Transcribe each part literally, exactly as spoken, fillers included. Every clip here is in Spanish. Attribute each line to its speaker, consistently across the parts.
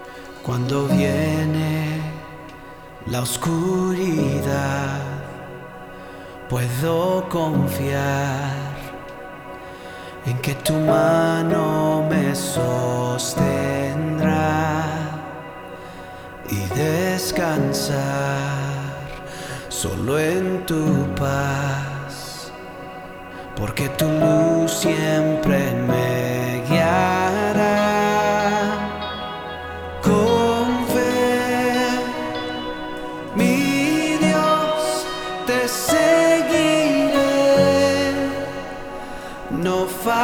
Speaker 1: Cuando viene la oscuridad, puedo confiar en que tu mano me sostendrá y descansar solo en tu paz, porque tu luz siempre me guiará. Con fe, mi Dios, te seguiré, no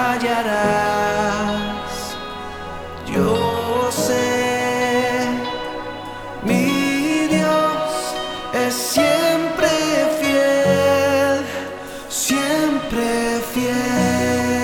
Speaker 1: fallarás. Yo sé, mi Dios es siempre fiel, siempre fiel.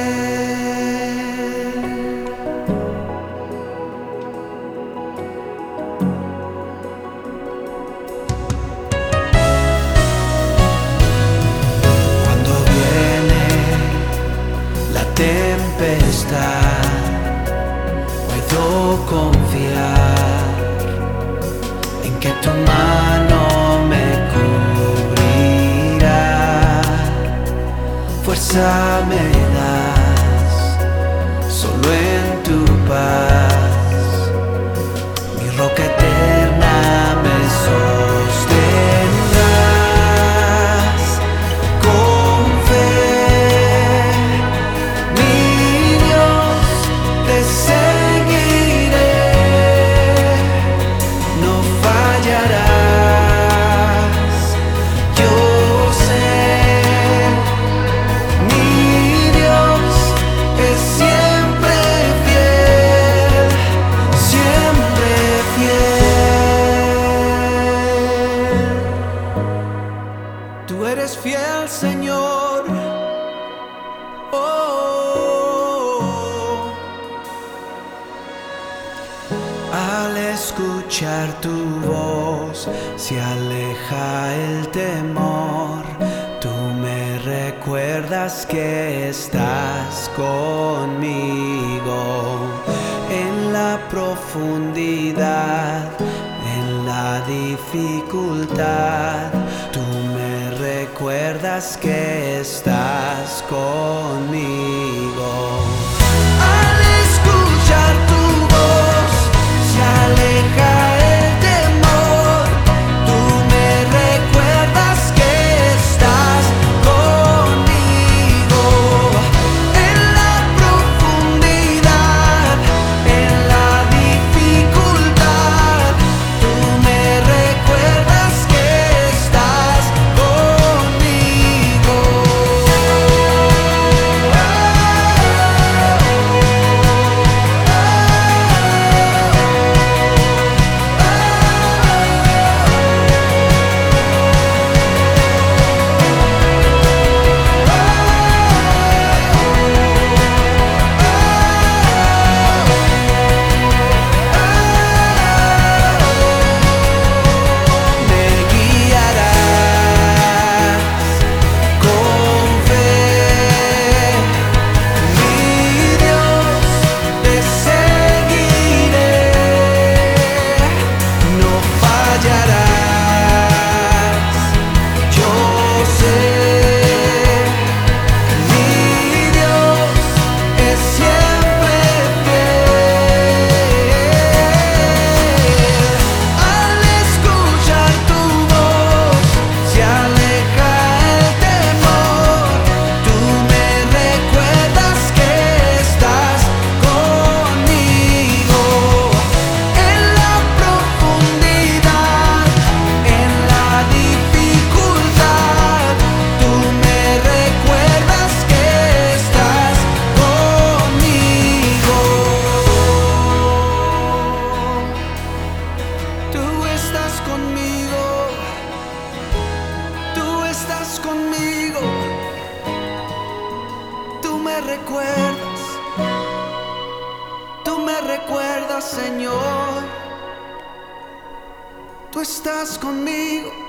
Speaker 1: Cuando viene la tempestad, puedo confiar en que tu mano me cubrirá. Fuerza me das solo en tu paz, mi roca eterna me sostendrás. Con fe, mi Dios, te seguiré, no fallarás. Yo sé, mi Dios es siempre fiel, siempre fiel. Tú eres fiel, Señor. Oh, al escuchar tu voz se aleja el temor. Tú me recuerdas que estás conmigo en la profundidad, en la dificultad. Tú me recuerdas que estás conmigo. Al escuchar tu voz se aleja el temor. Tú me recuerdas que estás conmigo en la profundidad, en la dificultad. Tú me recuerdas que estás conmigo. Me guiarás con fe, mi Dios, te seguiré, no fallarás. Yo sé, mi Dios es siempre fiel. Al escuchar tu voz se aleja el temor. Tú me recuerdas que estás conmigo en la profundidad, en la dificultad. Tú me recuerdas que estás conmigo. Tú estás conmigo, tú estás conmigo. Tú me recuerdas, tú me recuerdas, Señor. Tú estás conmigo.